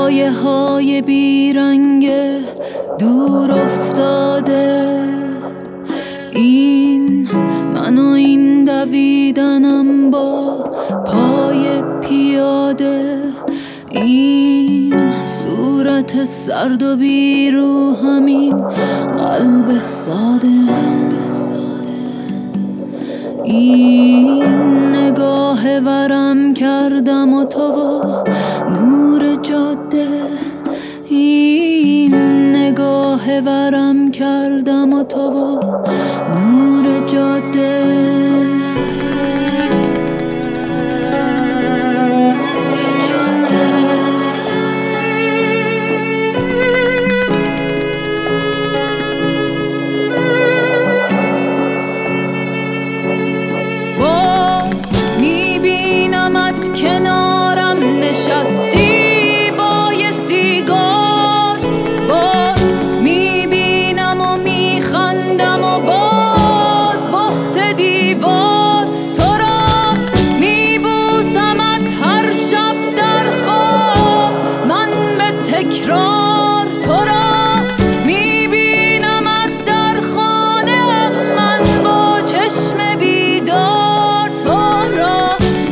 سایه های بیرنگ دور افتاده، این من و این دویدنم با پای پیاده، این صورت سرد و بیرو، همین قلب ساده، این نگاه ورم کردم و تو و نور جاده، این نگاه ورم کردم و تو و نور جاده. کنارم نشستی با یه سیگار، باز میبینم و میخندم و باز بخت دیوار، تو را میبوسمت هر شب در خواب، من به تکرار تو را میبینمت در خانه، من با چشم بیدار تو را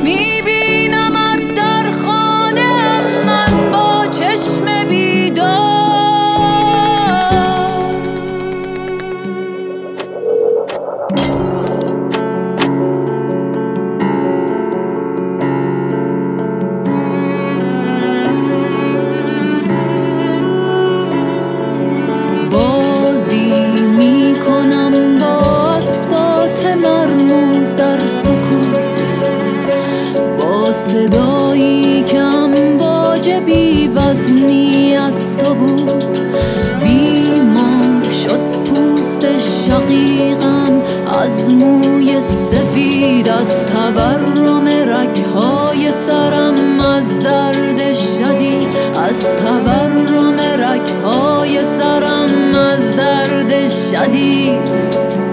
صدایی که امواج بی وزنی از تو بود، بیمار شد پوست شقیقم از موی سفید، از تورم رگهای سرم، از درد شدید، از تورم رگهای سرم، از درد شدید.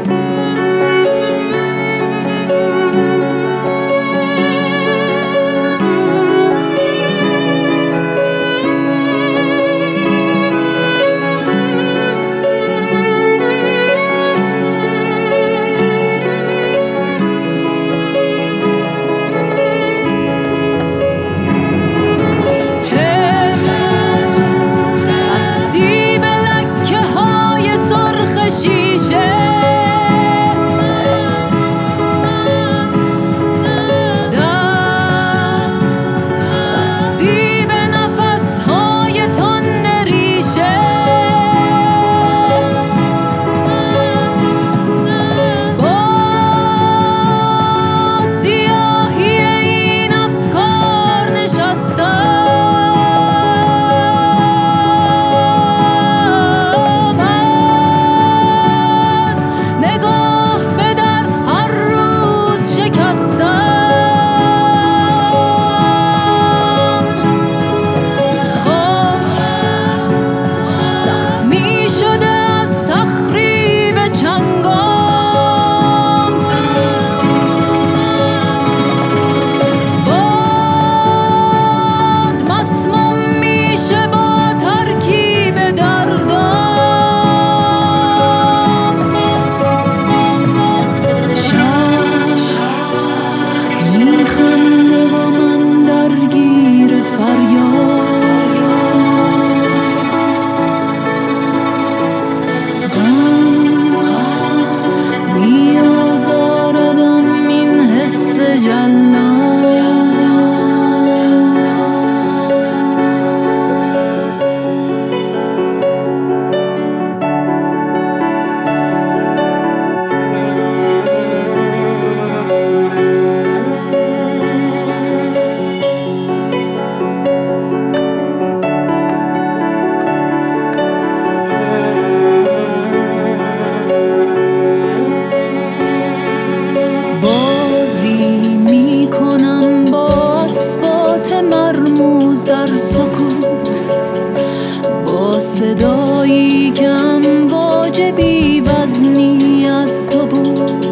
صدایی که امواج بی وزنی از تو بود،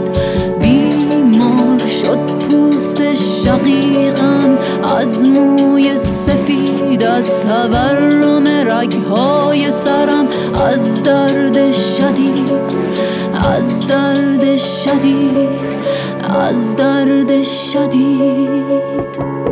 بیمار شد پوست شقیقم از موی سفید، از تورم های سرم از درد شدید، از درد شدید، از درد شدید.